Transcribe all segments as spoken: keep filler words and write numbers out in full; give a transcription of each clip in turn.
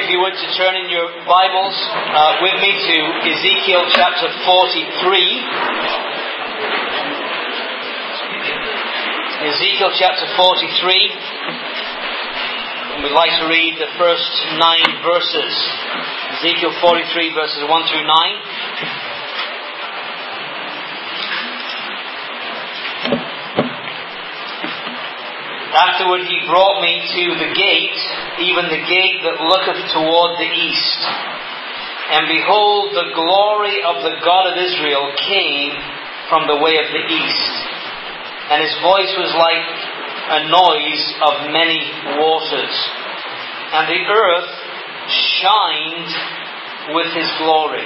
if you would, to turn in your Bibles uh, with me to Ezekiel chapter forty-three. Ezekiel chapter forty-three. And we'd like to read the first nine verses. Ezekiel forty-three, verses one through nine. Afterward he brought me to the gate, even the gate that looketh toward the east. And behold, the glory of the God of Israel came from the way of the east. And his voice was like a noise of many waters. And the earth shined with his glory.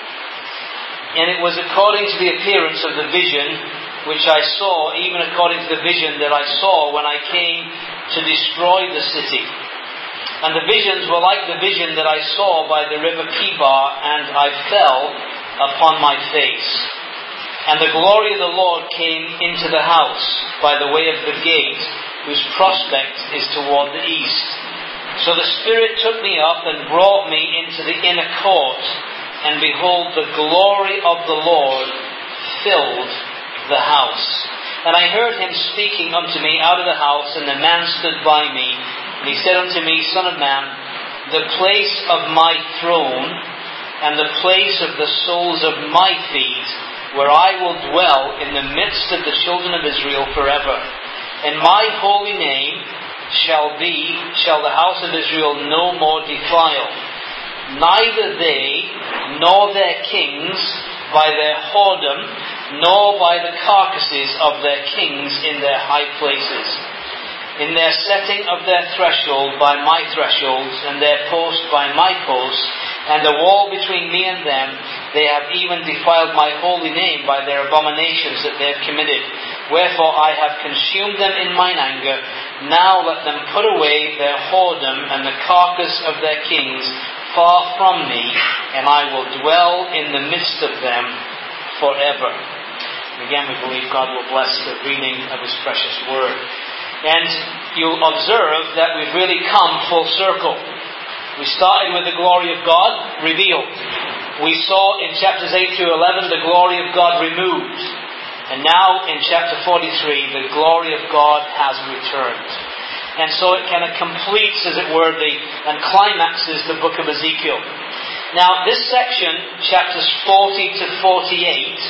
And it was according to the appearance of the vision which I saw, even according to the vision that I saw when I came to destroy the city. And the visions were like the vision that I saw by the river Kibar, and I fell upon my face. And the glory of the Lord came into the house by the way of the gate, whose prospect is toward the east. So the Spirit took me up and brought me into the inner court, and behold, the glory of the Lord filled the house. And I heard him speaking unto me out of the house, and the man stood by me, and he said unto me, Son of man, the place of my throne, and the place of the soles of my feet, where I will dwell in the midst of the children of Israel forever. And my holy name shall be, shall the house of Israel no more defile, neither they nor their kings by their whoredom, nor by the carcasses of their kings in their high places, in their setting of their threshold by my thresholds, and their post by my posts, and the wall between me and them. They have even defiled my holy name by their abominations that they have committed. Wherefore I have consumed them in mine anger. Now let them put away their whoredom and the carcass of their kings far from me, and I will dwell in the midst of them forever. Again, we believe God will bless the reading of His precious Word. And you'll observe that we've really come full circle. We started with the glory of God revealed. We saw in chapters eight through eleven the glory of God removed. And now in chapter forty-three, the glory of God has returned. And so it kind of completes, as it were, the and climaxes the book of Ezekiel. Now, this section, chapters forty to forty-eight,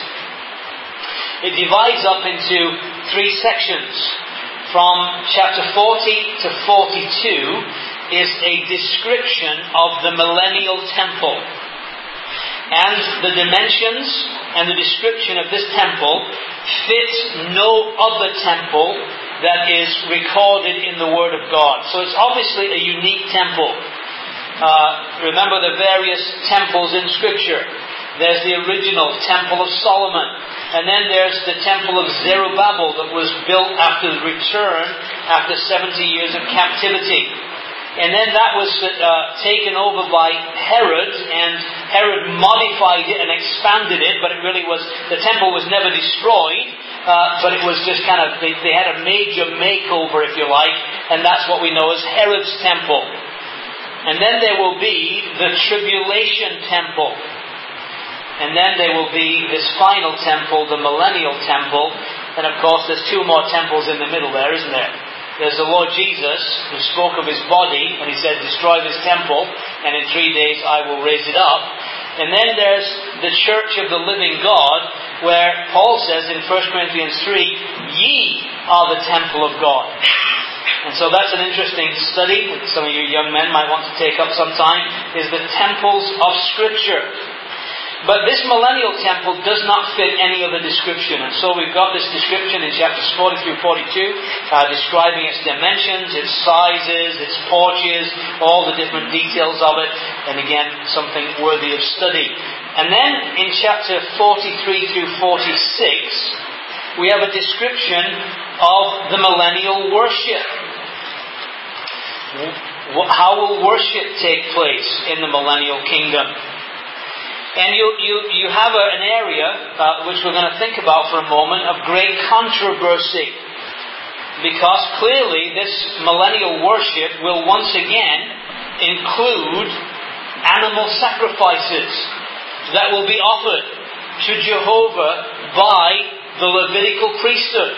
it divides up into three sections. From chapter forty to forty-two is a description of the millennial temple. And the dimensions and the description of this temple fit no other temple that is recorded in the Word of God. So it's obviously a unique temple. Uh, remember the various temples in Scripture. There's the original Temple of Solomon. And then there's the Temple of Zerubbabel that was built after the return, after seventy years of captivity. And then that was uh, taken over by Herod, and Herod modified it and expanded it, but it really was, the temple was never destroyed, uh, but it was just kind of, they, they had a major makeover, if you like, and that's what we know as Herod's temple. And then there will be the tribulation temple. And then there will be this final temple, the millennial temple. And of course there's two more temples in the middle there, isn't there? There's the Lord Jesus, who spoke of His body, and He said, destroy this temple, and in three days I will raise it up. And then there's the church of the living God, where Paul says in First Corinthians three, ye are the temple of God. And so that's an interesting study, that some of you young men might want to take up sometime, is the temples of Scripture. But this millennial temple does not fit any other description. And so we've got this description in chapters forty through forty-two, uh, describing its dimensions, its sizes, its porches, all the different details of it. And again, something worthy of study. And then in chapter forty-three through forty-six, we have a description of the millennial worship. How will worship take place in the millennial kingdom? And you you you have a, an area, uh, which we're going to think about for a moment, of great controversy. Because clearly this millennial worship will once again include animal sacrifices that will be offered to Jehovah by the Levitical priesthood.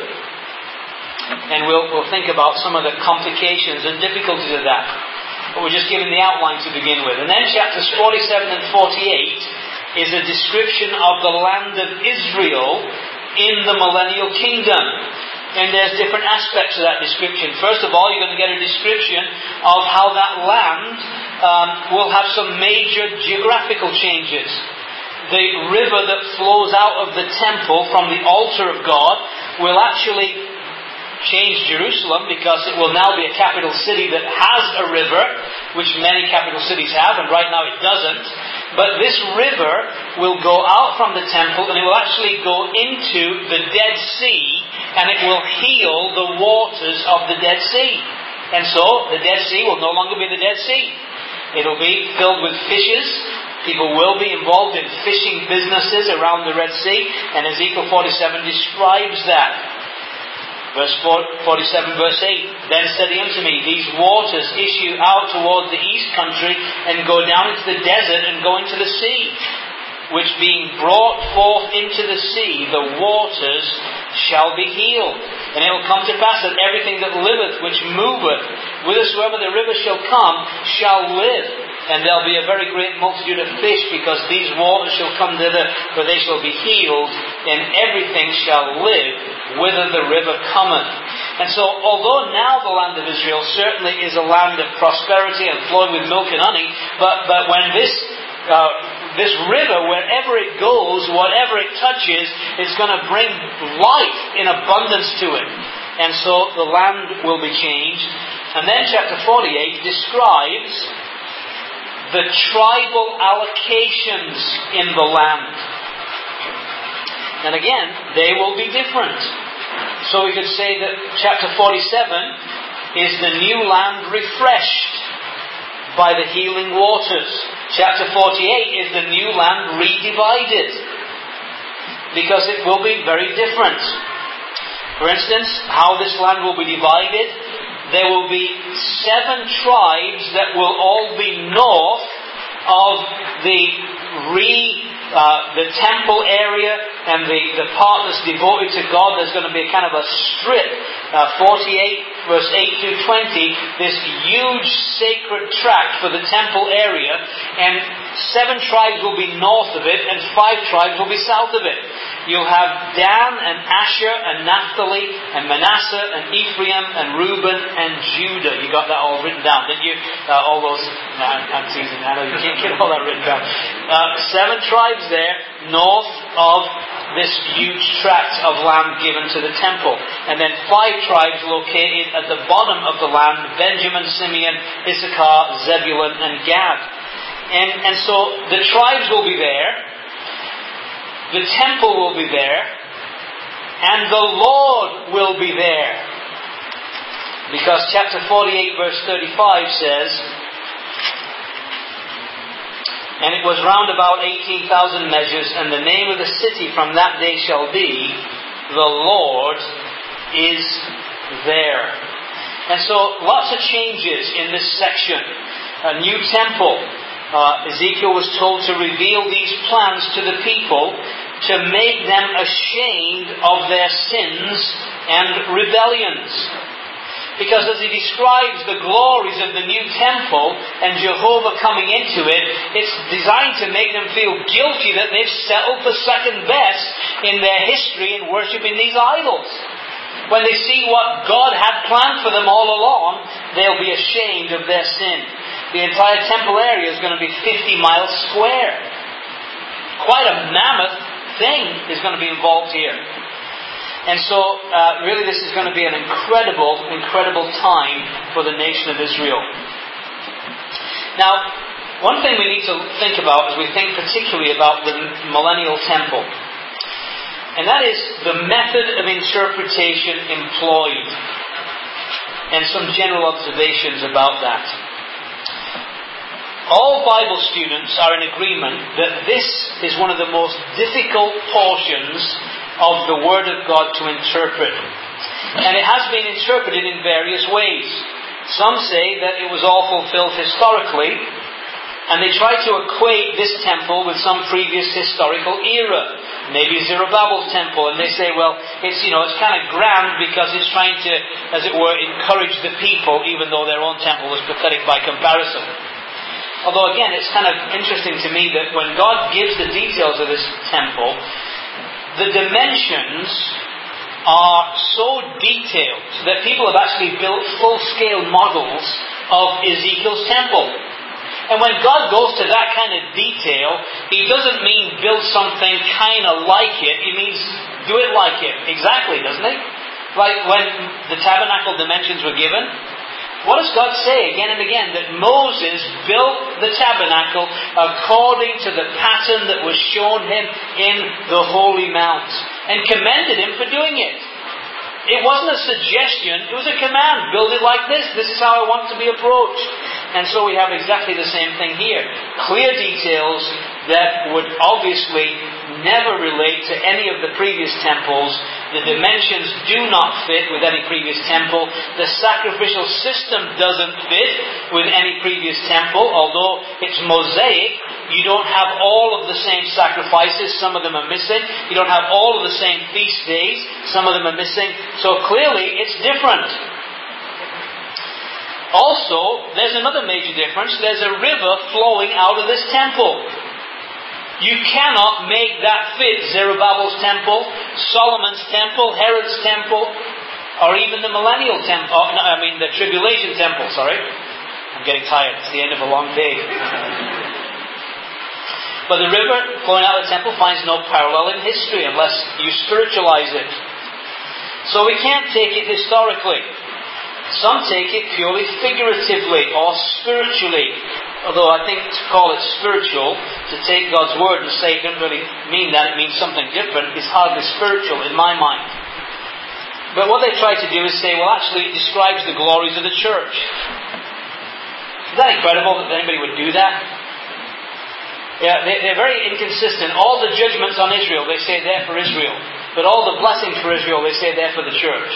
And we'll, we'll think about some of the complications and difficulties of that. But we're just giving the outline to begin with. And then chapters forty-seven and forty-eight is a description of the land of Israel in the millennial kingdom. And there's different aspects of that description. First of all, you're going to get a description of how that land um, will have some major geographical changes. The river that flows out of the temple from the altar of God will actually change Jerusalem, because it will now be a capital city that has a river, which many capital cities have, and right now it doesn't. But this river will go out from the temple, and it will actually go into the Dead Sea, and it will heal the waters of the Dead Sea. And so, the Dead Sea will no longer be the Dead Sea. It will be filled with fishes. People will be involved in fishing businesses around the Red Sea, and Ezekiel forty-seven describes that. Verse forty-seven, verse eight, Then said he unto me, These waters issue out toward the east country, and go down into the desert, and go into the sea, which being brought forth into the sea, the waters shall be healed. And it will come to pass that everything that liveth, which moveth, whithersoever the river shall come, shall live. And there'll be a very great multitude of fish, because these waters shall come thither, for they shall be healed, and everything shall live whither the river cometh. And so, although now the land of Israel certainly is a land of prosperity and flowing with milk and honey, but, but when this uh, this river, wherever it goes, whatever it touches, it's going to bring life in abundance to it. And so the land will be changed. And then chapter forty-eight describes the tribal allocations in the land. And again, they will be different. So we could say that chapter forty-seven is the new land refreshed by the healing waters. Chapter forty-eight is the new land redivided, because it will be very different. For instance, how this land will be divided: there will be seven tribes that will all be north of the re, uh, the temple area and the, the part that's devoted to God. There's going to be a kind of a strip, uh, forty-eight verse eight through twenty, this huge sacred tract for the temple area, and seven tribes will be north of it, and five tribes will be south of it. You'll have Dan and Asher and Naphtali and Manasseh and Ephraim and Reuben and Judah. You got that all written down, didn't you? Uh, all those, no, I'm teasing, I know you can't get all that written down. Uh, seven tribes there, north of this huge tract of land given to the temple. And then five tribes located at the bottom of the land: Benjamin, Simeon, Issachar, Zebulun, and Gad. And, and so the tribes will be there, the temple will be there, and the Lord will be there. Because chapter forty-eight verse thirty-five says, And it was round about eighteen thousand measures, and the name of the city from that day shall be, The Lord is there. And so, lots of changes in this section. A new temple. Uh, Ezekiel was told to reveal these plans to the people to make them ashamed of their sins and rebellions. Because as he describes the glories of the new temple and Jehovah coming into it, it's designed to make them feel guilty that they've settled for second best in their history in worshipping these idols. When they see what God had planned for them all along, they'll be ashamed of their sin. The entire temple area is going to be fifty miles square. Quite a mammoth thing is going to be involved here. And so, uh, really this is going to be an incredible, incredible time for the nation of Israel. Now, one thing we need to think about as we think particularly about the millennial temple, and that is the method of interpretation employed, and some general observations about that. All Bible students are in agreement that this is one of the most difficult portions of the Word of God to interpret. And it has been interpreted in various ways. Some say that it was all fulfilled historically, and they try to equate this temple with some previous historical era. Maybe Zerubbabel's temple, and they say, well, it's, you know, it's kind of grand because it's trying to, as it were, encourage the people, even though their own temple was pathetic by comparison. Although again, it's kind of interesting to me that when God gives the details of this temple, the dimensions are so detailed that people have actually built full-scale models of Ezekiel's temple. And when God goes to that kind of detail, He doesn't mean build something kind of like it. He means do it like it. Exactly, doesn't He? Like when the tabernacle dimensions were given, what does God say again and again? That Moses built the tabernacle according to the pattern that was shown him in the Holy Mount, and commended him for doing it. It wasn't a suggestion, it was a command. Build it like this. This is how I want to be approached. And so we have exactly the same thing here. Clear details that would obviously never relate to any of the previous temples. The dimensions do not fit with any previous temple. The sacrificial system doesn't fit with any previous temple. Although it's Mosaic, you don't have all of the same sacrifices. Some of them are missing. You don't have all of the same feast days. Some of them are missing. So clearly it's different. Also, there's another major difference. There's a river flowing out of this temple. You cannot make that fit Zerubbabel's temple, Solomon's temple, Herod's temple, or even the millennial temple. Oh, no, I mean the tribulation temple, sorry. I'm getting tired. It's the end of a long day. But the river flowing out of the temple finds no parallel in history unless you spiritualize it. So we can't take it historically. Some take it purely figuratively or spiritually. Although I think to call it spiritual, to take God's word and say it doesn't really mean that, it means something different, is hardly spiritual in my mind. But what they try to do is say, well, actually it describes the glories of the church. Is that incredible that anybody would do that? Yeah, they, they're very inconsistent. All the judgments on Israel, they say they're for Israel. But all the blessings for Israel, they say they're for the church.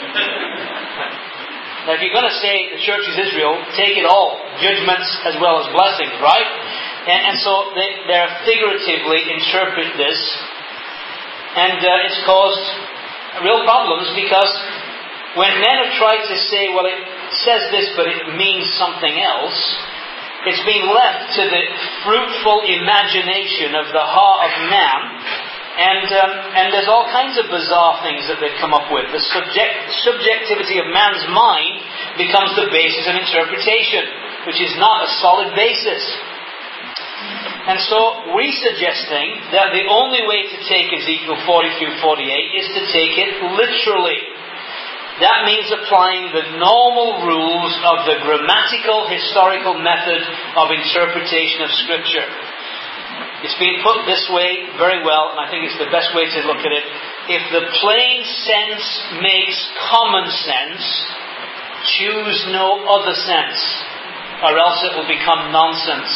Now, if you're going to say the church is Israel, take it all. Judgments as well as blessings, right? And, and so they, they figuratively interpret this. And uh, it's caused real problems because when men have tried to say, well, it says this, but it means something else, it's being left to the fruitful imagination of the heart of man. And um, and there's all kinds of bizarre things that they come up with. The subject, subjectivity of man's mind becomes the basis of interpretation, which is not a solid basis. And so we're suggesting that the only way to take Ezekiel forty through forty-eight is to take it literally. That means applying the normal rules of the grammatical, historical method of interpretation of Scripture. It's been put this way very well, and I think it's the best way to look at it. If the plain sense makes common sense, choose no other sense, or else it will become nonsense.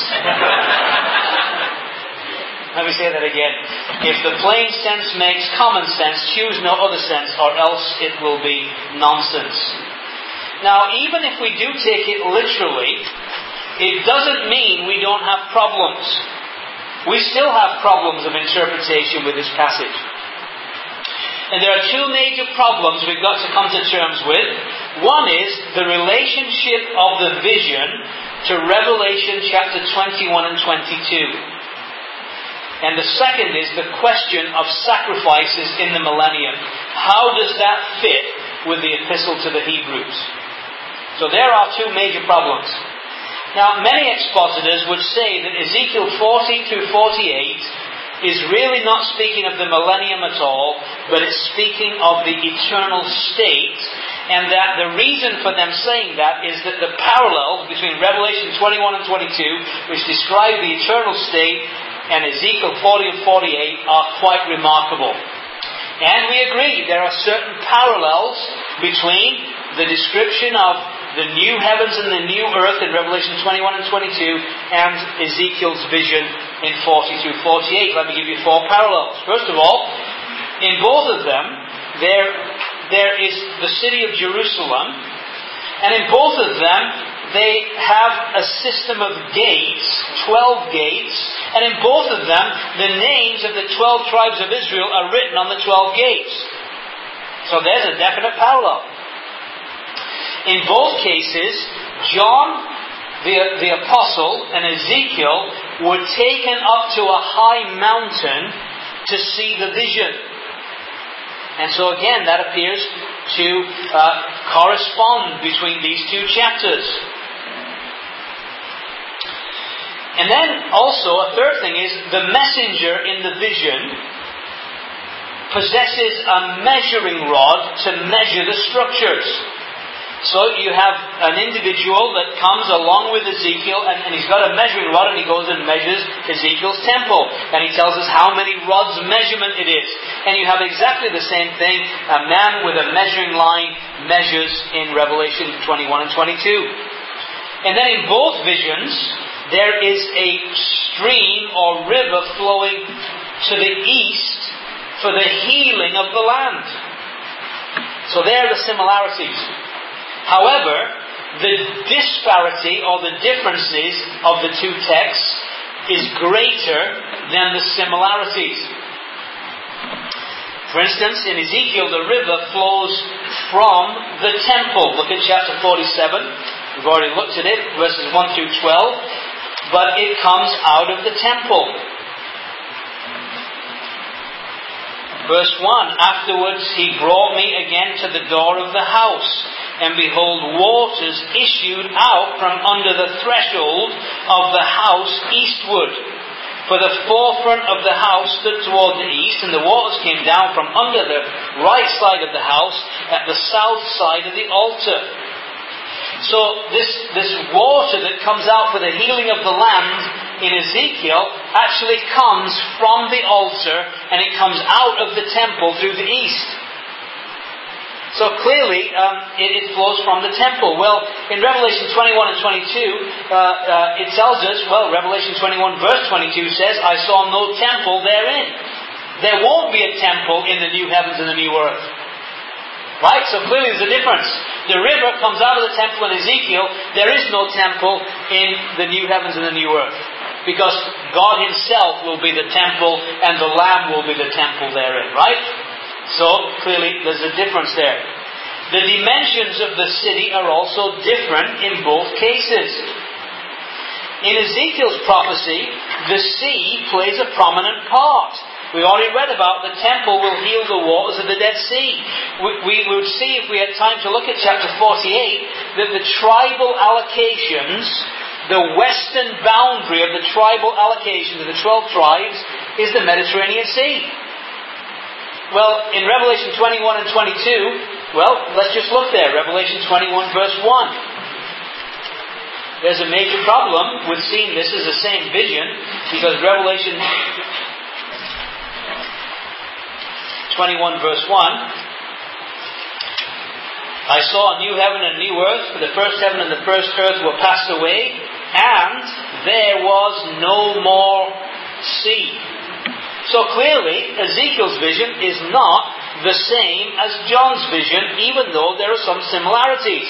Let me say that again. If the plain sense makes common sense, choose no other sense, or else it will be nonsense. Now, even if we do take it literally, it doesn't mean we don't have problems. We still have problems of interpretation with this passage. And there are two major problems we've got to come to terms with. One is the relationship of the vision to Revelation chapter twenty-one and twenty-two. And the second is the question of sacrifices in the millennium. How does that fit with the epistle to the Hebrews? So there are two major problems. Now, many expositors would say that Ezekiel forty through forty-eight is really not speaking of the millennium at all, but it's speaking of the eternal state, and that the reason for them saying that is that the parallels between Revelation twenty-one and twenty-two, which describe the eternal state, and Ezekiel forty and forty-eight are quite remarkable. And we agree there are certain parallels between the description of the new heavens and the new earth in Revelation twenty-one and twenty-two and Ezekiel's vision in forty through forty-eight. Let me give you four parallels. First of all, in both of them, there, there is the city of Jerusalem, And in both of them, they have a system of gates, twelve gates, and in both of them, the names of the twelve tribes of Israel are written on the twelve gates. So there's a definite parallel. In both cases, John, the, the apostle, and Ezekiel were taken up to a high mountain to see the vision. And so again, that appears to uh, correspond between these two chapters. And then also, a third thing is, the messenger in the vision possesses a measuring rod to measure the structures. So you have an individual that comes along with Ezekiel, and, and he's got a measuring rod, and he goes and measures Ezekiel's temple. And he tells us how many rods measurement it is. And you have exactly the same thing. A man with a measuring line measures in Revelation twenty-one and twenty-two. And then in both visions, there is a stream or river flowing to the east for the healing of the land. So there are the similarities. However, the disparity or the differences of the two texts is greater than the similarities. For instance, in Ezekiel, the river flows from the temple. Look at chapter forty-seven. We've already looked at it, verses one through twelve. But it comes out of the temple. Verse one, afterwards he brought me again to the door of the house, and behold, waters issued out from under the threshold of the house eastward. For the forefront of the house stood toward the east, and the waters came down from under the right side of the house at the south side of the altar. So this, this water that comes out for the healing of the land in Ezekiel actually comes from the altar, and it comes out of the temple through the east. So clearly um, it, it flows from the temple. Well, in Revelation twenty-one and twenty-two, uh, uh, it tells us, well, Revelation twenty-one verse twenty-two says, I saw no temple therein. There won't be a temple in the new heavens and the new earth. Right? So clearly there's a difference. The river comes out of the temple in Ezekiel. There is no temple in the new heavens and the new earth. Because God Himself will be the temple, and the Lamb will be the temple therein. Right? So clearly there's a difference there. The dimensions of the city are also different in both cases. In Ezekiel's prophecy, the sea plays a prominent part. We already read about the temple will heal the waters of the Dead Sea. We, we would see, if we had time to look at chapter forty-eight, that the tribal allocations, the western boundary of the tribal allocations of the twelve tribes is the Mediterranean Sea. Well, in Revelation twenty-one and twenty-two, well, let's just look there. Revelation twenty-one verse one. There's a major problem with seeing this as the same vision, because Revelation twenty-one verse one, I saw a new heaven and a new earth, for the first heaven and the first earth were passed away, and there was no more sea. So clearly, Ezekiel's vision is not the same as John's vision, even though there are some similarities.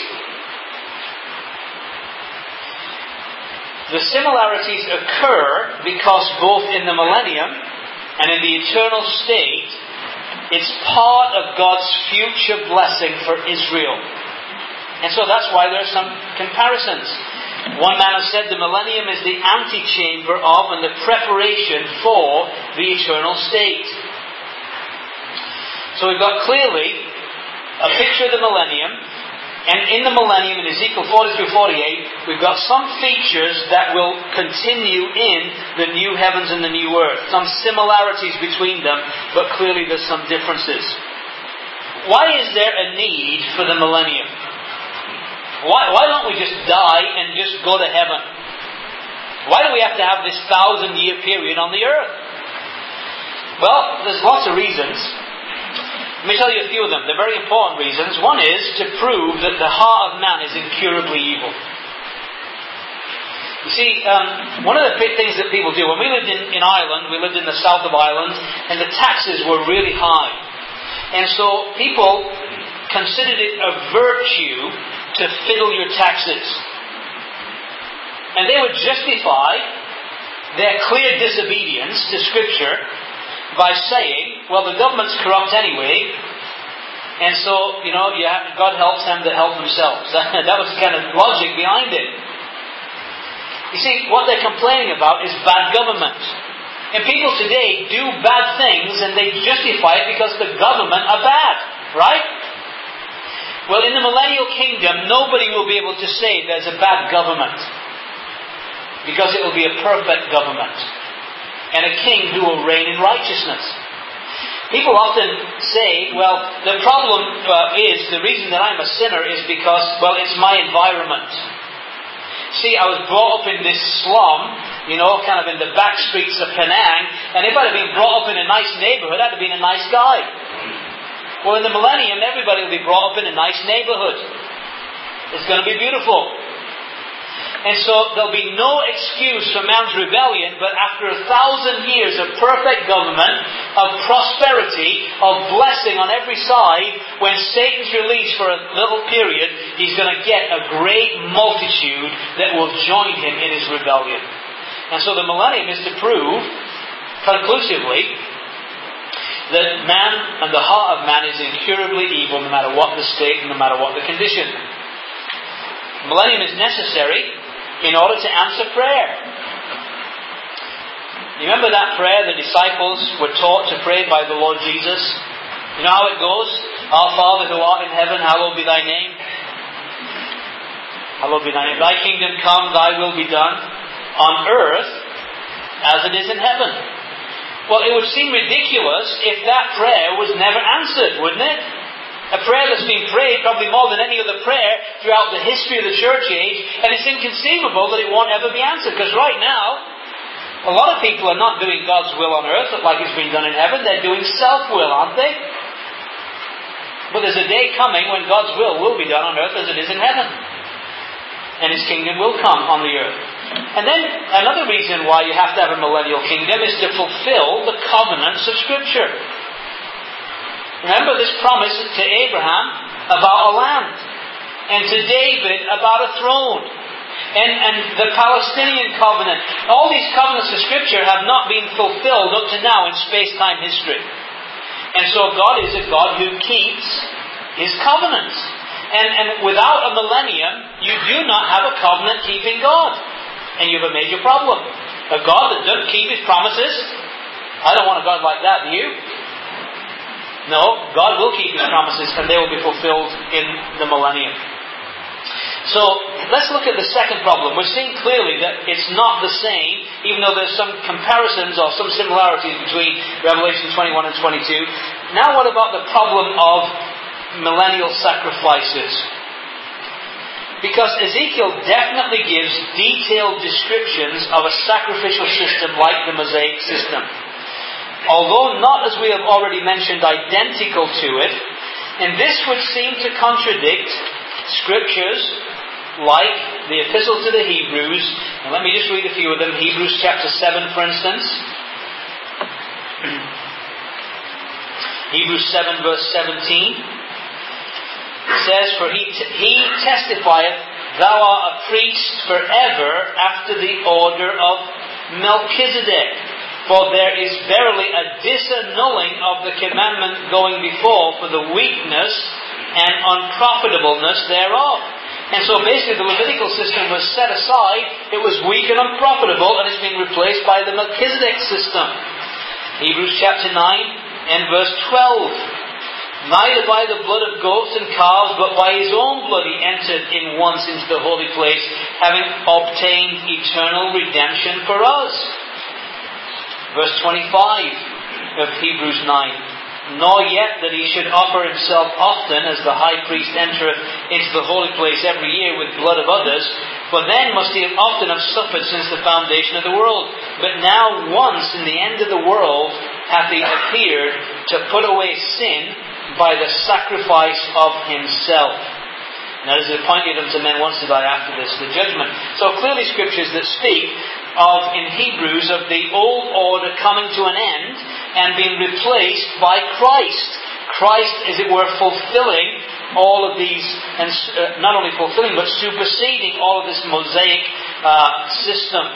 The similarities occur because both in the millennium and in the eternal state, it's part of God's future blessing for Israel. And so that's why there are some comparisons. One man has said the millennium is the antechamber of and the preparation for the eternal state. So we've got clearly a picture of the millennium, and in the millennium, in Ezekiel forty through forty-eight, we've got some features that will continue in the new heavens and the new earth. Some similarities between them, but clearly there's some differences. Why is there a need for the millennium? Why, why don't we just die and just go to heaven? Why do we have to have this thousand year period on the earth? Well, there's lots of reasons. Let me tell you a few of them. They're very important reasons. One is to prove that the heart of man is incurably evil. You see, um, one of the big things that people do, when we lived in, in Ireland, we lived in the south of Ireland, and the taxes were really high. And so people considered it a virtue to fiddle your taxes. And they would justify their clear disobedience to Scripture by saying, well, the government's corrupt anyway, and so, you know, you have, God helps them that help themselves. That, that was the kind of logic behind it. You see, what they're complaining about is bad government. And people today do bad things and they justify it because the government are bad. Right? Well, in the millennial kingdom, nobody will be able to say there's a bad government. Because it will be a perfect government. And a king who will reign in righteousness. People often say, well, the problem uh, is, the reason that I'm a sinner is because, well, it's my environment. See, I was brought up in this slum, you know, kind of in the back streets of Penang, and if I'd have been brought up in a nice neighborhood, I'd have been a nice guy. Well, in the millennium, everybody will be brought up in a nice neighborhood. It's going to be beautiful. And so there'll be no excuse for man's rebellion, but after a thousand years of perfect government, of prosperity, of blessing on every side, when Satan's released for a little period, he's going to get a great multitude that will join him in his rebellion. And so the millennium is to prove, conclusively, that man and the heart of man is incurably evil no matter what the state and no matter what the condition. The millennium is necessary in order to answer prayer. You remember that prayer the disciples were taught to pray by the Lord Jesus? You know how it goes? Our Father who art in heaven, hallowed be thy name. Hallowed be thy name. Thy kingdom come, thy will be done on earth as it is in heaven. Well, it would seem ridiculous if that prayer was never answered, wouldn't it? A prayer that's been prayed probably more than any other prayer throughout the history of the church age, and it's inconceivable that it won't ever be answered. Because right now, a lot of people are not doing God's will on earth like it's been done in heaven. They're doing self-will, aren't they? But there's a day coming when God's will will be done on earth as it is in heaven. And His kingdom will come on the earth. And then another reason why you have to have a millennial kingdom is to fulfill the covenants of Scripture. Remember this promise to Abraham about a land, and to David about a throne, and, and the Palestinian covenant. All these covenants of Scripture have not been fulfilled up to now in space-time history. And so God is a God who keeps His covenants. And, and without a millennium, you do not have a covenant-keeping God. And you have a major problem. A God that doesn't keep His promises. I don't want a God like that, do you? No, God will keep His promises and they will be fulfilled in the millennium. So, let's look at the second problem. We're seeing clearly that it's not the same, even though there's some comparisons or some similarities between Revelation twenty-one and twenty-two. Now what about the problem of millennial sacrifices? Because Ezekiel definitely gives detailed descriptions of a sacrificial system like the Mosaic system. Although not, as we have already mentioned, identical to it, and this would seem to contradict scriptures like the Epistle to the Hebrews. And let me just read a few of them. Hebrews chapter seven, for instance. Hebrews seven, verse seventeen. It says, For he, t- he testifieth, Thou art a priest forever after the order of Melchizedek. For there is verily a disannulling of the commandment going before for the weakness and unprofitableness thereof. And so basically the Levitical system was set aside, it was weak and unprofitable, and it's been replaced by the Melchizedek system. Hebrews chapter nine and verse twelve. Neither by the blood of goats and calves, but by His own blood He entered in once into the holy place, having obtained eternal redemption for us. Verse twenty-five of Hebrews nine. Nor yet that He should offer Himself often, as the high priest entereth into the holy place every year with blood of others, for then must He have often have suffered since the foundation of the world. But now once in the end of the world hath He appeared to put away sin by the sacrifice of Himself. Now it is appointed unto men once to die, after this the judgment. So clearly scriptures that speak of, in Hebrews, of the old order coming to an end and being replaced by Christ. Christ, as it were, fulfilling all of these, and uh, not only fulfilling, but superseding all of this Mosaic uh, system.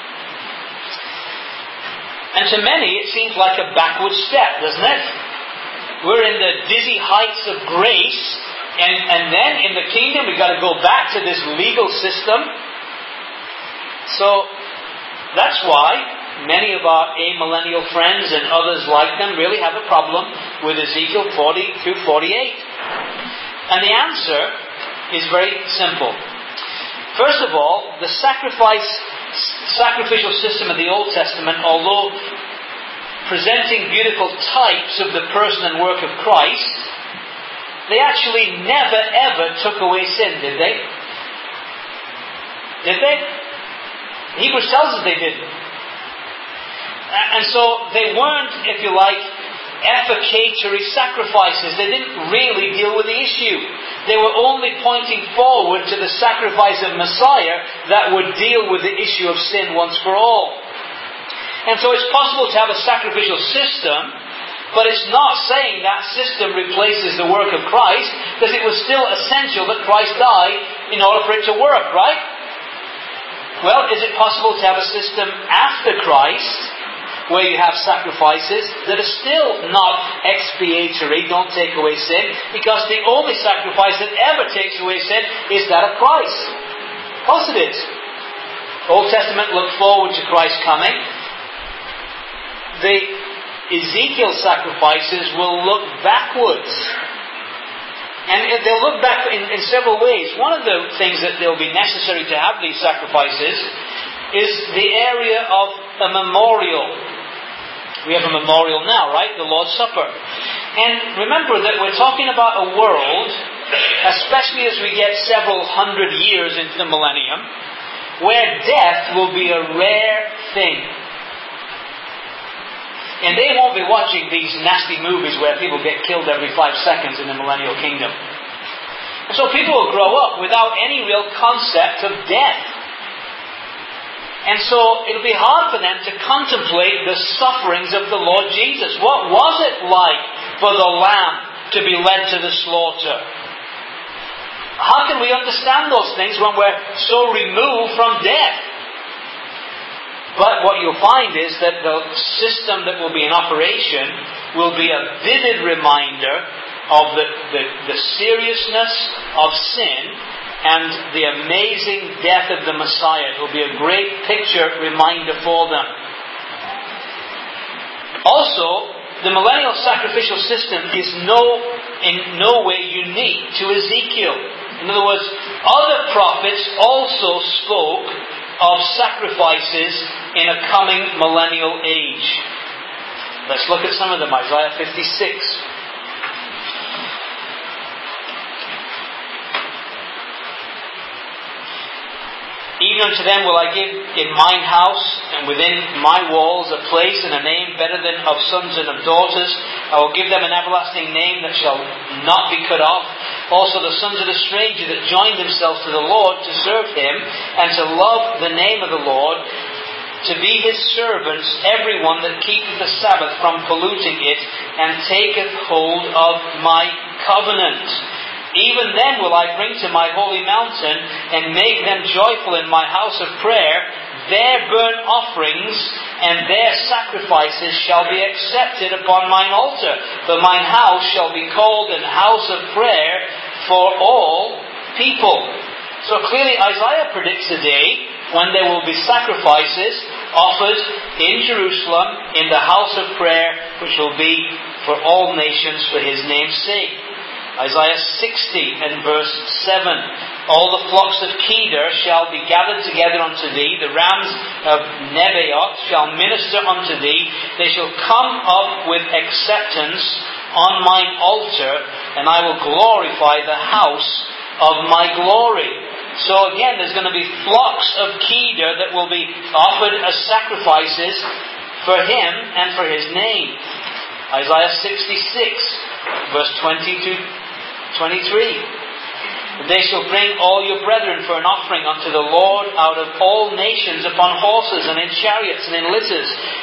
And to many, it seems like a backward step, doesn't it? We're in the dizzy heights of grace, and, and then in the kingdom we've got to go back to this legal system. So, that's why many of our amillennial friends and others like them really have a problem with Ezekiel forty through forty-eight. And the answer is very simple. First of all, the sacrifice sacrificial system of the Old Testament, although presenting beautiful types of the person and work of Christ, they actually never ever took away sin, did they? Did they? Hebrews tells us they didn't. And so they weren't, if you like, efficatory sacrifices. They didn't really deal with the issue. They were only pointing forward to the sacrifice of Messiah that would deal with the issue of sin once for all. And so it's possible to have a sacrificial system, but it's not saying that system replaces the work of Christ, because it was still essential that Christ died in order for it to work, right? Well, is it possible to have a system after Christ where you have sacrifices that are still not expiatory, don't take away sin, because the only sacrifice that ever takes away sin is that of Christ? Of course it is. Old Testament looked forward to Christ coming. The Ezekiel sacrifices will look backwards. And they'll look back in, in several ways. One of the things that will be necessary to have these sacrifices is the area of a memorial. We have a memorial now, right? The Lord's Supper. And remember that we're talking about a world, especially as we get several hundred years into the millennium, where death will be a rare thing. And they won't be watching these nasty movies where people get killed every five seconds in the millennial kingdom. And so people will grow up without any real concept of death. And so it'll be hard for them to contemplate the sufferings of the Lord Jesus. What was it like for the Lamb to be led to the slaughter? How can we understand those things when we're so removed from death? But what you'll find is that the system that will be in operation will be a vivid reminder of the, the, the seriousness of sin and the amazing death of the Messiah. It will be a great picture reminder for them. Also, the millennial sacrificial system is no, in no way unique to Ezekiel. In other words, other prophets also spoke of sacrifices in a coming millennial age. Let's look at some of them. Isaiah fifty-six. Even unto them will I give in mine house and within my walls a place and a name better than of sons and of daughters. I will give them an everlasting name that shall not be cut off. Also the sons of the stranger that join themselves to the Lord to serve Him and to love the name of the Lord, to be His servants, everyone that keepeth the Sabbath from polluting it and taketh hold of my covenant. Even then will I bring to my holy mountain and make them joyful in my house of prayer. Their burnt offerings and their sacrifices shall be accepted upon mine altar. For mine house shall be called an house of prayer for all people. So clearly Isaiah predicts a day when there will be sacrifices offered in Jerusalem in the house of prayer, which will be for all nations for His name's sake. Isaiah sixty and verse seven. All the flocks of Kedar shall be gathered together unto thee. The rams of Nebaioth shall minister unto thee. They shall come up with acceptance on mine altar, and I will glorify the house of my glory. So again, there's going to be flocks of Kedar that will be offered as sacrifices for Him and for His name. Isaiah sixty-six, verse twenty to twenty-three. They shall bring all your brethren for an offering unto the Lord out of all nations upon horses and in chariots and in litters,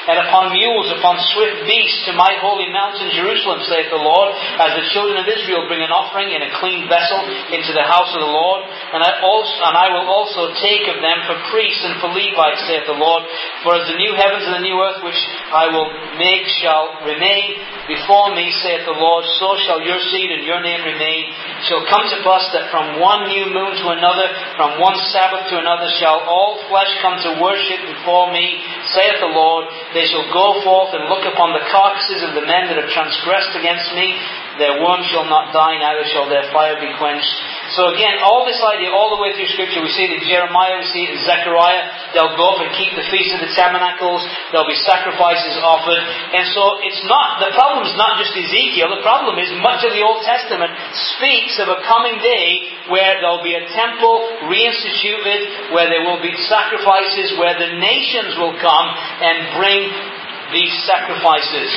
and upon mules, upon swift beasts, to my holy mountain Jerusalem, saith the Lord, as the children of Israel bring an offering in a clean vessel into the house of the Lord. And I also, and I will also take of them for priests and for Levites, saith the Lord. For as the new heavens and the new earth which I will make shall remain before me, saith the Lord, so shall your seed and your name remain. It shall come to pass that from one new moon to another, from one Sabbath to another, shall all flesh come to worship before me, saith the Lord. They shall go forth and look upon the carcasses of the men that have transgressed against me. Their worm shall not die, neither shall their fire be quenched. So again, all this idea, all the way through Scripture, we see it in Jeremiah, we see it in Zechariah. They'll go up and keep the Feast of the Tabernacles. There'll be sacrifices offered. And so it's not, the problem is not just Ezekiel. The problem is much of the Old Testament speaks of a coming day where there'll be a temple reinstituted, where there will be sacrifices, where the nations will come and bring these sacrifices.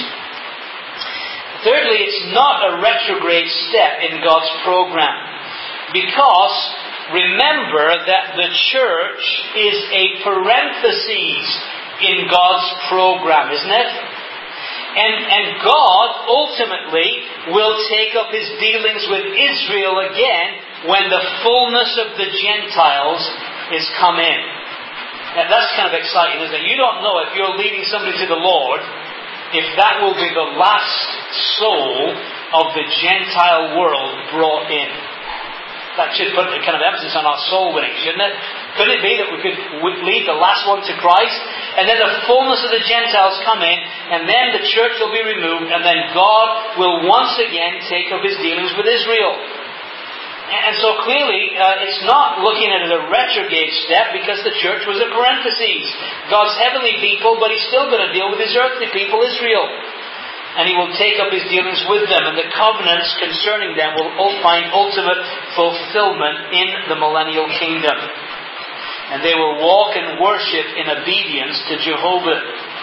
Thirdly, it's not a retrograde step in God's program. Because, remember that the church is a parenthesis in God's program, isn't it? And, and God ultimately will take up His dealings with Israel again when the fullness of the Gentiles is come in. Now that's kind of exciting, isn't it? You don't know if you're leading somebody to the Lord, if that will be the last soul of the Gentile world brought in. That should put a kind of emphasis on our soul winning, shouldn't it? Couldn't it be that we could lead the last one to Christ, and then the fullness of the Gentiles come in, and then the church will be removed, and then God will once again take up His dealings with Israel. And so clearly, uh, it's not looking at it as a retrograde step, because the church was a parenthesis. God's heavenly people, but He's still going to deal with His earthly people, Israel. And He will take up His dealings with them, and the covenants concerning them will find ultimate fulfillment in the millennial kingdom. And they will walk and worship in obedience to Jehovah.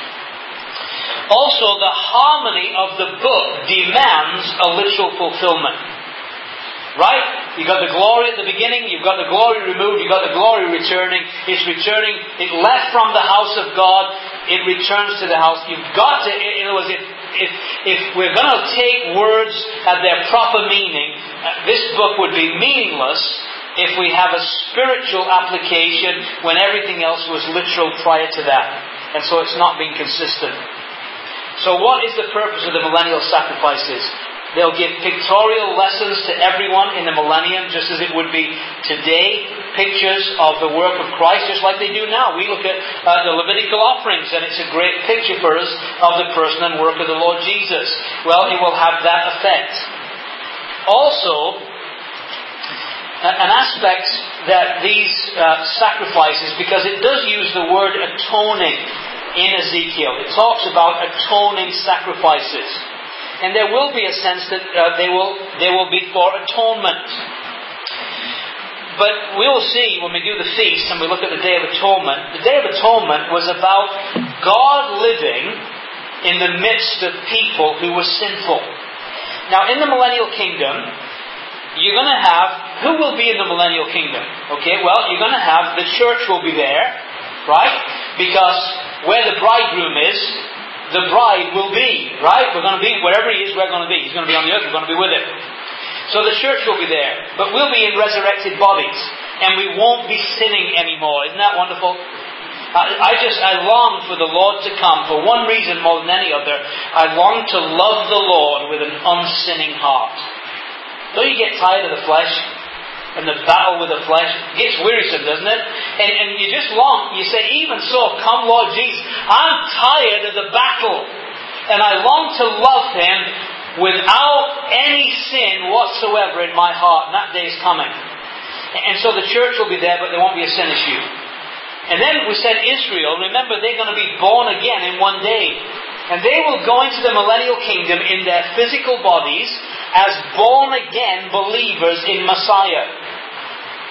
Also, the harmony of the book demands a literal fulfillment. Right? You've got the glory at the beginning, you've got the glory removed, you've got the glory returning. It's returning, it left from the house of God, it returns to the house. You've got to, in other words, if, if, if we're going to take words at their proper meaning, uh, this book would be meaningless if we have a spiritual application when everything else was literal prior to that. And so it's not being consistent. So what is the purpose of the millennial sacrifices? They'll give pictorial lessons to everyone in the millennium, just as it would be today. Pictures of the work of Christ, just like they do now. We look at uh, the Levitical offerings, and it's a great picture for us of the person and work of the Lord Jesus. Well, it will have that effect. Also, an aspect that these uh, sacrifices, because it does use the word atoning in Ezekiel. It talks about atoning sacrifices. And there will be a sense that uh, they will they will be for atonement. But we will see when we do the feast and we look at the Day of Atonement, the Day of Atonement was about God living in the midst of people who were sinful. Now in the millennial kingdom, you're going to have, who will be in the millennial kingdom? Okay, well, you're going to have, the church will be there, right? Because where the bridegroom is, the bride will be, right? We're going to be, wherever He is, we're going to be. He's going to be on the earth, we're going to be with Him. So the church will be there, but we'll be in resurrected bodies, and we won't be sinning anymore. Isn't that wonderful? I, I just, I long for the Lord to come, for one reason more than any other. I long to love the Lord with an unsinning heart. Don't you get tired of the flesh? And the battle with the flesh? It gets wearisome, doesn't it? And, and you just long, you say, even so, come Lord Jesus. I'm tired of the battle. And I long to love Him without any sin whatsoever in my heart. And that day is coming. And so the church will be there, but there won't be a sin issue. And then we said Israel, remember they're going to be born again in one day. And they will go into the millennial kingdom in their physical bodies as born again believers in Messiah.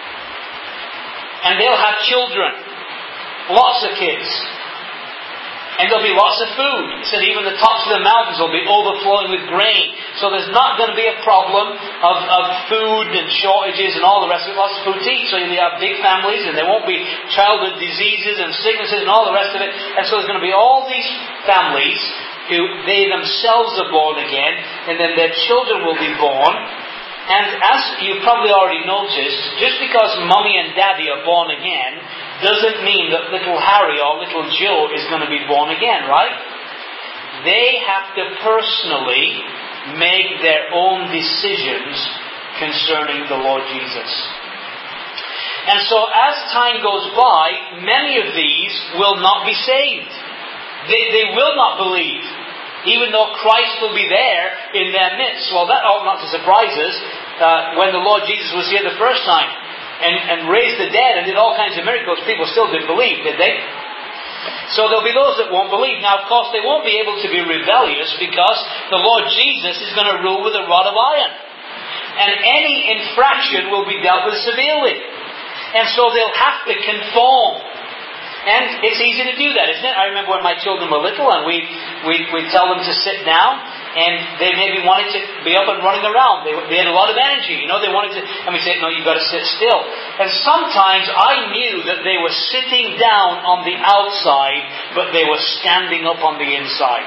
And they'll have children. Lots of kids. And there'll be lots of food. He said even the tops of the mountains will be overflowing with grain. So there's not going to be a problem of, of food and shortages and all the rest of it. Lots of food to eat. So you'll have big families and there won't be childhood diseases and sicknesses and all the rest of it. And so there's going to be all these families who they themselves are born again, and then their children will be born. And as you've probably already noticed, just because Mummy and Daddy are born again doesn't mean that little Harry or little Joe is going to be born again, right? They have to personally make their own decisions concerning the Lord Jesus. And so as time goes by, many of these will not be saved. They, they will not believe, even though Christ will be there in their midst. Well, that ought not to surprise us. Uh, when the Lord Jesus was here the first time and, and raised the dead and did all kinds of miracles, people still didn't believe, did they? So there'll be those that won't believe. Now, of course, they won't be able to be rebellious because the Lord Jesus is going to rule with a rod of iron. And any infraction will be dealt with severely. And so they'll have to conform. And it's easy to do that, isn't it? I remember when my children were little and we'd, we'd, we'd tell them to sit down and they maybe wanted to be up and running around. They, they had a lot of energy, you know, they wanted to, and we said, no, you've got to sit still. And sometimes I knew that they were sitting down on the outside, but they were standing up on the inside.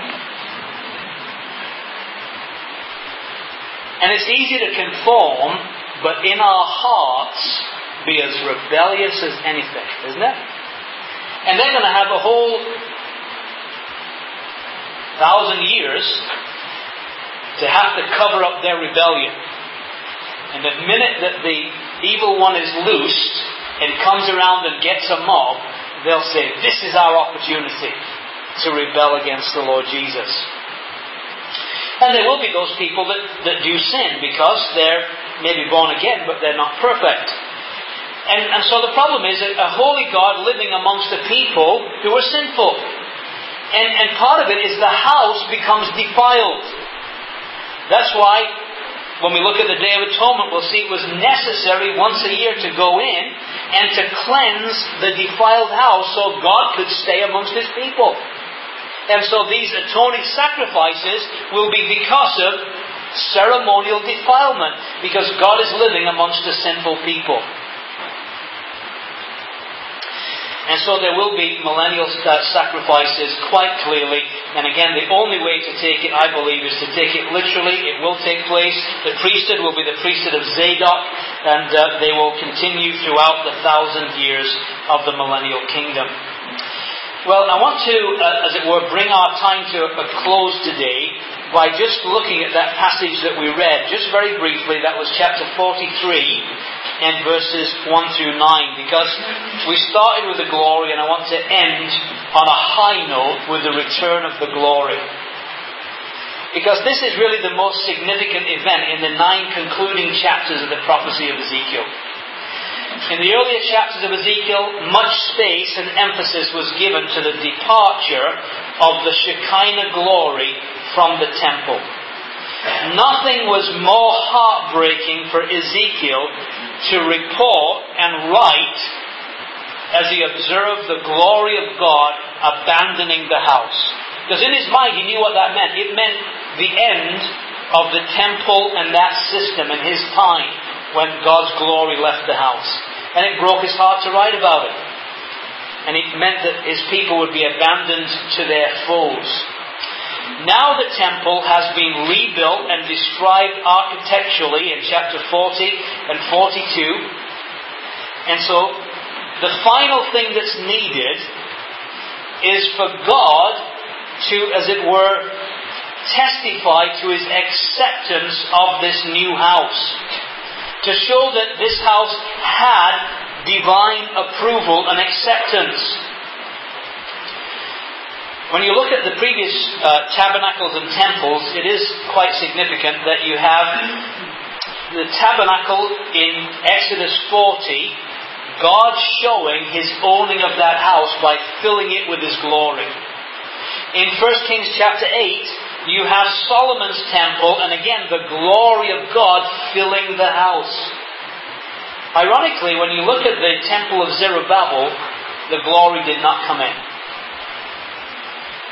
And it's easy to conform, but in our hearts be as rebellious as anything, isn't it? And they're going to have a whole thousand years to have to cover up their rebellion. And the minute that the evil one is loosed and comes around and gets a mob, they'll say, this is our opportunity to rebel against the Lord Jesus. And there will be those people that, that do sin because they're maybe born again, but they're not perfect. And, and so the problem is a, a holy God living amongst the people who are sinful. And, and part of it is the house becomes defiled. That's why when we look at the Day of Atonement, we'll see it was necessary once a year to go in and to cleanse the defiled house so God could stay amongst His people. And so these atoning sacrifices will be because of ceremonial defilement, because God is living amongst the sinful people. And so there will be millennial sacrifices quite clearly. And again, the only way to take it, I believe, is to take it literally. It will take place. The priesthood will be the priesthood of Zadok, and uh, they will continue throughout the thousand years of the millennial kingdom. Well, I want to, uh, as it were, bring our time to a close today by just looking at that passage that we read, just very briefly. That was chapter forty-three. And verses one through nine, because we started with the glory and I want to end on a high note with the return of the glory. Because this is really the most significant event in the nine concluding chapters of the prophecy of Ezekiel. In the earlier chapters of Ezekiel, much space and emphasis was given to the departure of the Shekinah glory from the temple. Nothing was more heartbreaking for Ezekiel to report and write as he observed the glory of God abandoning the house. Because in his mind he knew what that meant. It meant the end of the temple and that system in his time when God's glory left the house. And it broke his heart to write about it. And it meant that his people would be abandoned to their foes. Now the temple has been rebuilt and described architecturally in chapter forty and forty-two. And so the final thing that's needed is for God to, as it were, testify to His acceptance of this new house. To show that this house had divine approval and acceptance. When you look at the previous uh, tabernacles and temples, it is quite significant that you have the tabernacle in Exodus forty, God showing His owning of that house by filling it with His glory. In First Kings chapter eight, you have Solomon's temple, and again the glory of God filling the house. Ironically, when you look at the temple of Zerubbabel, the glory did not come in.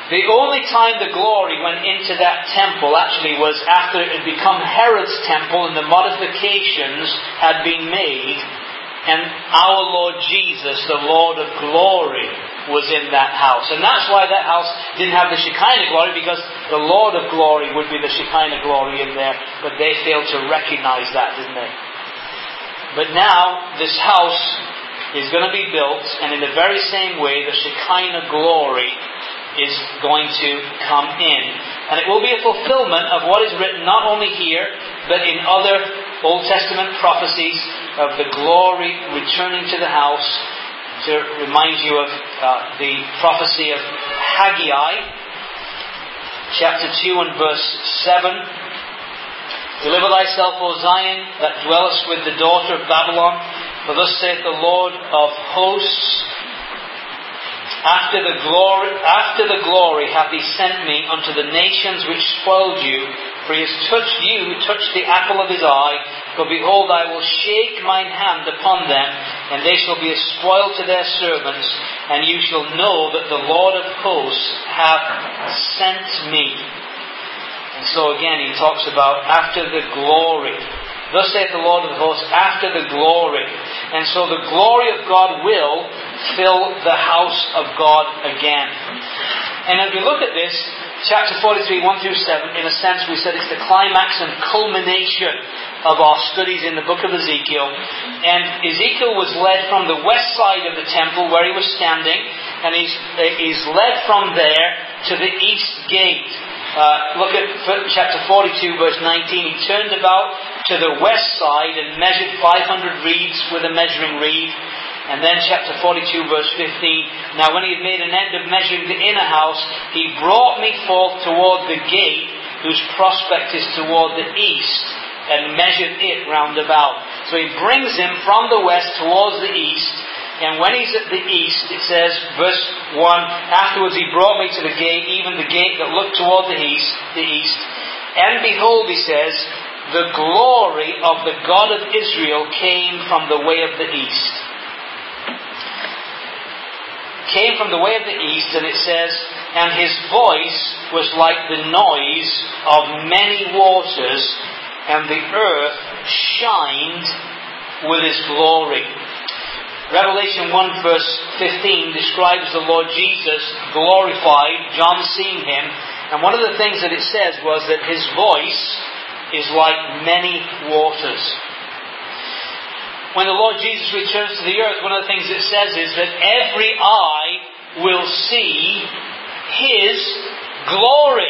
The only time the glory went into that temple actually was after it had become Herod's temple and the modifications had been made, and our Lord Jesus, the Lord of glory, was in that house. And that's why that house didn't have the Shekinah glory, because the Lord of glory would be the Shekinah glory in there, but they failed to recognize that, didn't they? But now, this house is going to be built, and in the very same way, the Shekinah glory is going to come in. And it will be a fulfillment of what is written not only here, but in other Old Testament prophecies of the glory returning to the house. To remind you of uh, the prophecy of Haggai, chapter two and verse seven. Deliver thyself, O Zion, that dwellest with the daughter of Babylon, for thus saith the Lord of hosts, After the glory, after the glory hath he sent me unto the nations which spoiled you, for he has touched you, touched the apple of his eye. For behold, I will shake mine hand upon them, and they shall be a spoil to their servants, and you shall know that the Lord of hosts hath sent me. And so again he talks about after the glory. Thus saith the Lord of hosts, after the glory. And so the glory of God will fill the house of God again. And as we look at this, chapter forty-three, one through seven, in a sense we said it's the climax and culmination of our studies in the book of Ezekiel. And Ezekiel was led from the west side of the temple where he was standing, and he's, he's led from there to the east gate. Uh, look at chapter forty-two, verse nineteen. He turned about to the west side and measured five hundred reeds with a measuring reed. And then chapter forty-two, verse fifteen. Now when he had made an end of measuring the inner house, he brought me forth toward the gate, whose prospect is toward the east, and measured it round about. So he brings him from the west towards the east. And when he's at the east, it says, verse one, afterwards he brought me to the gate, even the gate that looked toward the east, the east. And behold, he says, the glory of the God of Israel came from the way of the east. Came from the way of the east, and it says, and his voice was like the noise of many waters, and the earth shined with his glory. Revelation one verse fifteen describes the Lord Jesus glorified, John seeing him, and one of the things that it says was that his voice is like many waters. When the Lord Jesus returns to the earth, one of the things it says is that every eye will see his glory.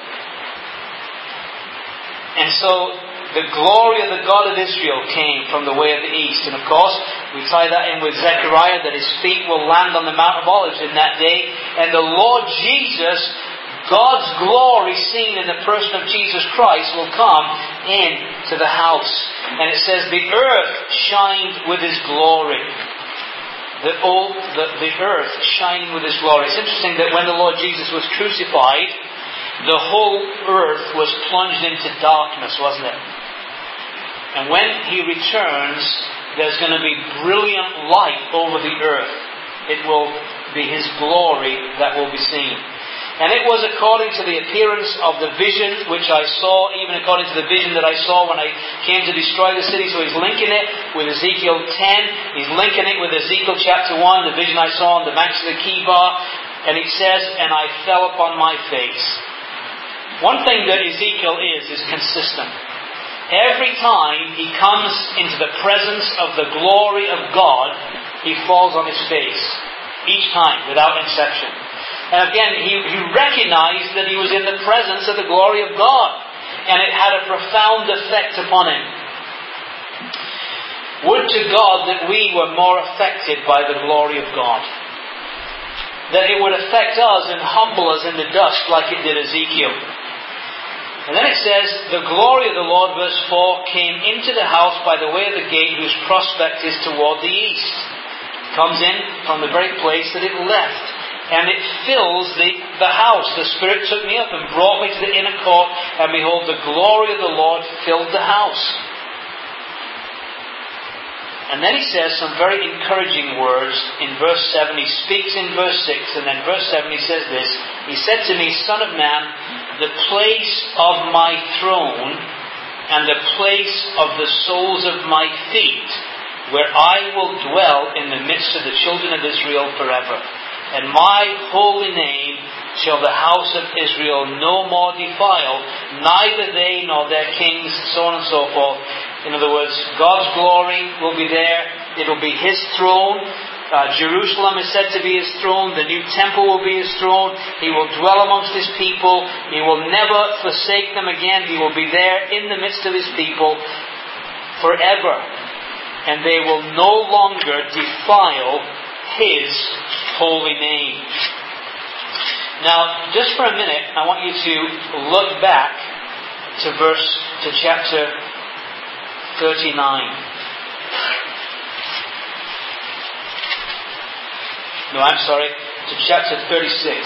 And so the glory of the God of Israel came from the way of the east. And of course, we tie that in with Zechariah, that his feet will land on the Mount of Olives in that day. And the Lord Jesus, God's glory seen in the person of Jesus Christ, will come into the house. And it says, the earth shined with his glory. The, old, the, the earth shining with his glory. It's interesting that when the Lord Jesus was crucified, the whole earth was plunged into darkness, wasn't it? And when he returns, there's going to be brilliant light over the earth. It will be his glory that will be seen. And it was according to the appearance of the vision which I saw, even according to the vision that I saw when I came to destroy the city. So he's linking it with Ezekiel ten. He's linking it with Ezekiel chapter one, the vision I saw on the banks of the Kibar. And it says, and I fell upon my face. One thing that Ezekiel is, is consistent. Every time he comes into the presence of the glory of God, he falls on his face. Each time, without exception. And again, he, he recognized that he was in the presence of the glory of God. And it had a profound effect upon him. Would to God that we were more affected by the glory of God. That it would affect us and humble us in the dust like it did Ezekiel. And then it says, the glory of the Lord, verse four, came into the house by the way of the gate whose prospect is toward the east. It comes in from the very place that it left. And it fills the, the house. The Spirit took me up and brought me to the inner court, and behold, the glory of the Lord filled the house. And then he says some very encouraging words in verse seven. He speaks in verse six, and then verse seven he says this. He said to me, Son of man, the place of my throne and the place of the soles of my feet, where I will dwell in the midst of the children of Israel forever. And my holy name shall the house of Israel no more defile, neither they nor their kings, so on and so forth. In other words, God's glory will be there. It will be His throne. Uh, Jerusalem is said to be His throne. The new temple will be His throne. He will dwell amongst His people. He will never forsake them again. He will be there in the midst of His people forever. And they will no longer defile His holy name. Now, just for a minute, I want you to look back to verse, to chapter thirty-nine. No, I'm sorry, to chapter thirty-six.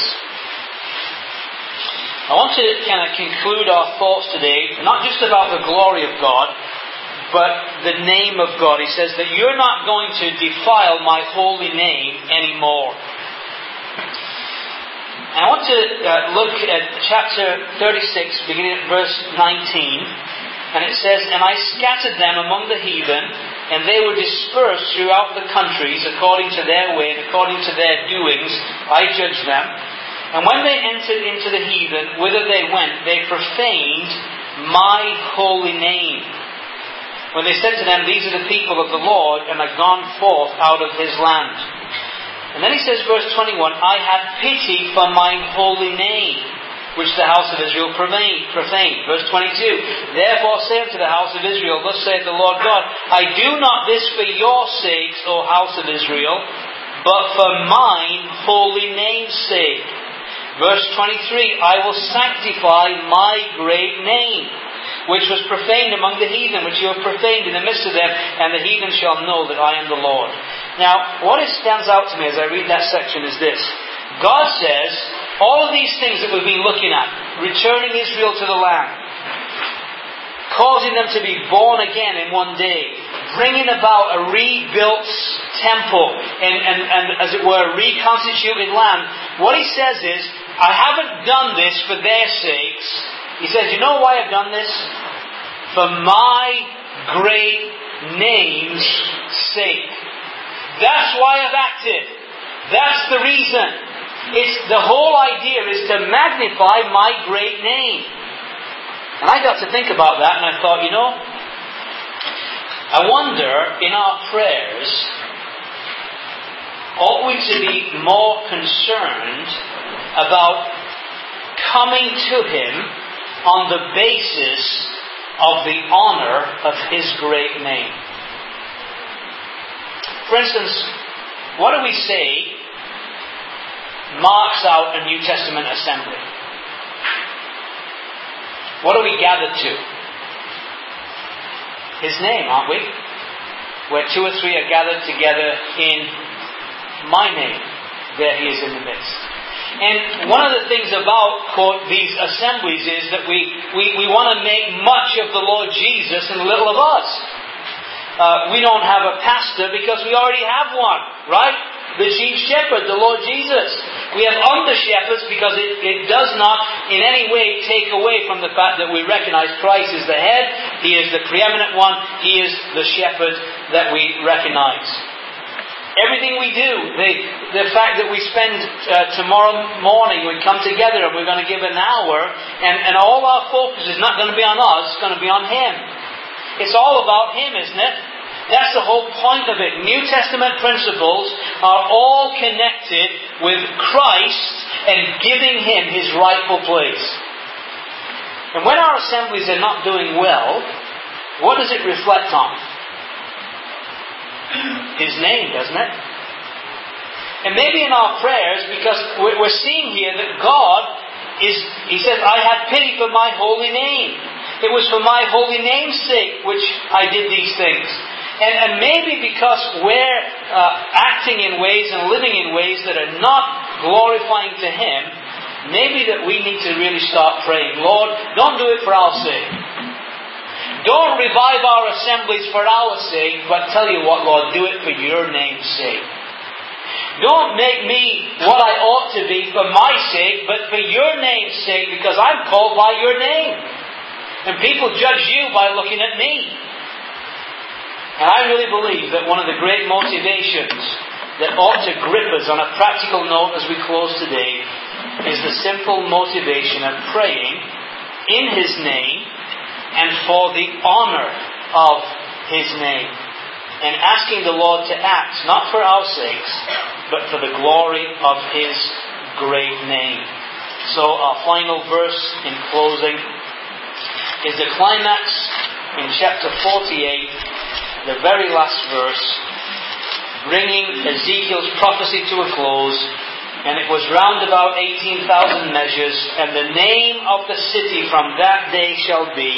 I want to kind of conclude our thoughts today, not just about the glory of God, but the name of God. He says that you're not going to defile my holy name anymore. And I want to uh, look at chapter thirty-six, beginning at verse nineteen. And it says, And I scattered them among the heathen, and they were dispersed throughout the countries according to their way and according to their doings. I judged them. And when they entered into the heathen, whither they went, they profaned my holy name. When they said to them, These are the people of the Lord, and are gone forth out of His land. And then he says, verse twenty-one, I had pity for mine holy name, which the house of Israel profaned. Verse twenty-two, Therefore say unto the house of Israel, Thus saith the Lord God, I do not this for your sakes, O house of Israel, but for mine holy name's sake. Verse twenty-three, I will sanctify my great name, which was profaned among the heathen, which you have profaned in the midst of them, and the heathen shall know that I am the Lord. Now, what it stands out to me as I read that section is this. God says, all of these things that we've been looking at, returning Israel to the land, causing them to be born again in one day, bringing about a rebuilt temple, and, and, and as it were, reconstituted land, what he says is, I haven't done this for their sakes. He says, you know why I've done this? For my great name's sake. That's why I've acted. That's the reason. It's the whole idea is to magnify my great name. And I got to think about that, and I thought, you know, I wonder in our prayers, ought we to be more concerned about coming to Him on the basis of the honor of His great name. For instance, what do we say marks out a New Testament assembly? What do we gather to? His name, aren't we? Where two or three are gathered together in my name, there He is in the midst. And one of the things about, quote, these assemblies is that we, we, we want to make much of the Lord Jesus and little of us. Uh, we don't have a pastor because we already have one, right? The chief shepherd, the Lord Jesus. We have under-shepherds because it, it does not in any way take away from the fact that we recognize Christ is the head. He is the preeminent one. He is the shepherd that we recognize. Everything we do, the, the fact that we spend uh, tomorrow morning, we come together and we're going to give an hour, and, and all our focus is not going to be on us, it's going to be on Him. It's all about Him, isn't it? That's the whole point of it. New Testament principles are all connected with Christ and giving Him His rightful place. And when our assemblies are not doing well, what does it reflect on? His name, doesn't it? And maybe in our prayers, because we're seeing here that God is, He says, I have pity for my holy name. It was for my holy name's sake which I did these things. And, and maybe because we're uh, acting in ways and living in ways that are not glorifying to Him, maybe that we need to really start praying, Lord, don't do it for our sake. Don't revive our assemblies for our sake, but tell you what, Lord, do it for your name's sake. Don't make me what I ought to be for my sake, but for your name's sake, because I'm called by your name. And people judge you by looking at me. And I really believe that one of the great motivations that ought to grip us on a practical note as we close today is the simple motivation of praying in His name and for the honor of His name. And asking the Lord to act, not for our sakes, but for the glory of His great name. So our final verse in closing is the climax in chapter forty-eight, the very last verse, bringing Ezekiel's prophecy to a close. And it was round about eighteen thousand measures, and the name of the city from that day shall be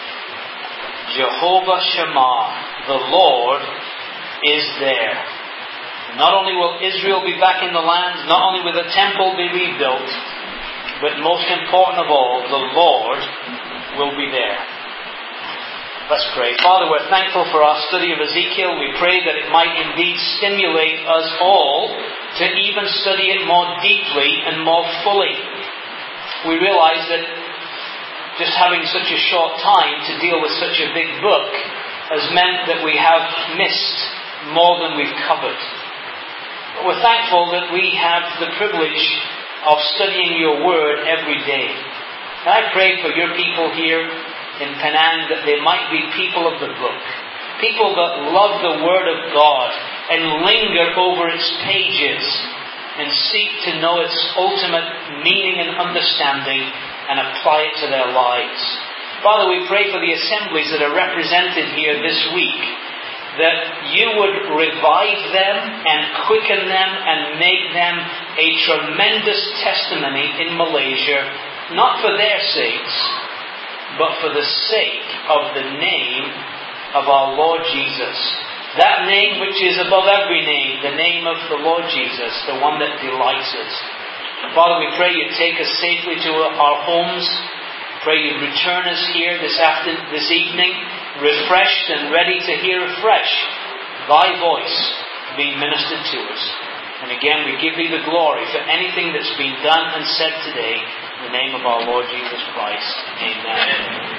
Jehovah Shammah, the Lord is there. Not only will Israel be back in the land, not only will the temple be rebuilt, but most important of all, the Lord will be there. Let's pray. Father, we're thankful for our study of Ezekiel. We pray that it might indeed stimulate us all to even study it more deeply and more fully. We realize that just having such a short time to deal with such a big book has meant that we have missed more than we've covered. But we're thankful that we have the privilege of studying your word every day. And I pray for your people here in Penang that they might be people of the book, people that love the Word of God and linger over its pages and seek to know its ultimate meaning and understanding and apply it to their lives. Father, we pray for the assemblies that are represented here this week, that you would revive them and quicken them and make them a tremendous testimony in Malaysia, not for their sakes, but for the sake of the name of our Lord Jesus. That name which is above every name, the name of the Lord Jesus, the one that delights us. Father, we pray you take us safely to our homes. Pray you return us here this after, this evening, refreshed and ready to hear afresh thy voice being ministered to us. And again, we give thee the glory for anything that's been done and said today. In the name of our Lord Jesus Christ. Amen.